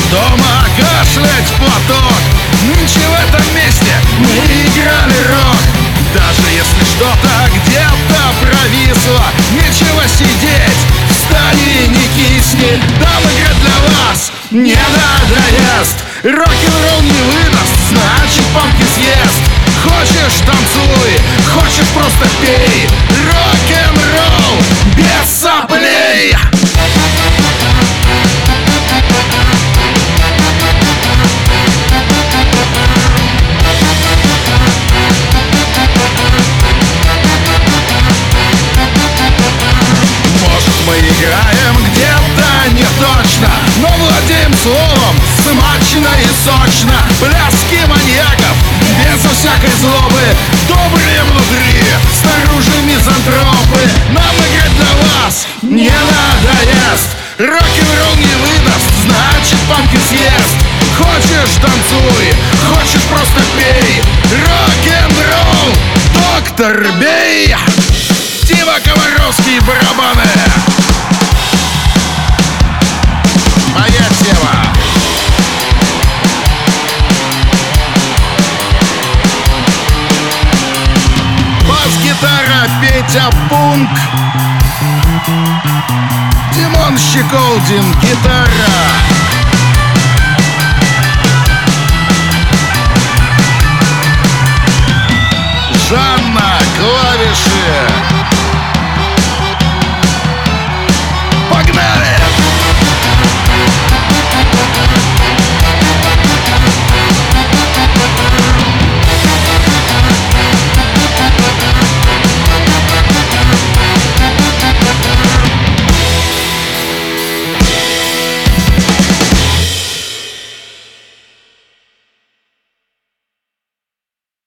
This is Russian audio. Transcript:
дома кашлять в платок. Нынче в этом месте мы играли рок. Даже если что-то где-то провисло, нечего сидеть, встань и не кисни. Дам играть для вас, не надоест. Рок-н-ролл не выдаст, значит панки съест. Хочешь — танцуй, хочешь — просто пей. Рок-н-ролл без соплей. Мы играем где-то не точно, но владеем словом смачно и сочно. Пляски маньяков безо всякой злобы, добрые внутри, снаружи мизантропы. Нам играть для вас не надоест. Рок-н-ролл не выдаст, значит панки съест. Хочешь — танцуй, хочешь — просто пей. Рок-н-ролл, доктор, бей! Дима Комаровский, барабаны. Моя тема. Бас-гитара Петя Пунк, Димон Щеколдин, гитара